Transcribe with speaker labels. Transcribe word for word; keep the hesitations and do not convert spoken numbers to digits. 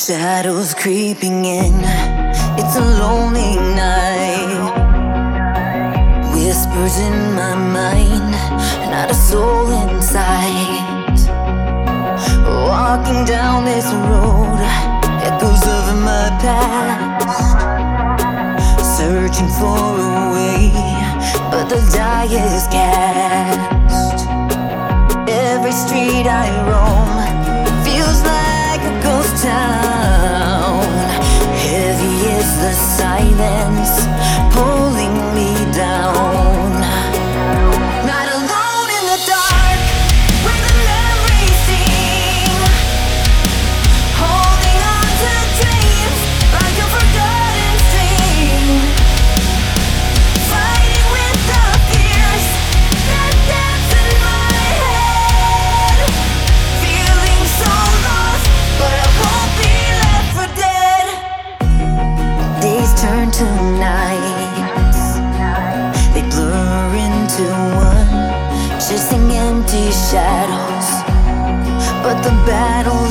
Speaker 1: Shadows creeping in, it's a lonely night. Whispers in my mind, not a soul in sight. Walking down this road, echoes of my past. Searching for a way, but the die is cast. Every street I roam feels like a ghost town. Heavy is the silence pulling me down. Not alone in the dark where the memories sing, holding on to dreams like a forgotten string. Fighting with the fears that dance in my head. Feeling so lost, but I won't be left for dead. Days turn to nights, they blur into one, chasing empty shadows. But the battle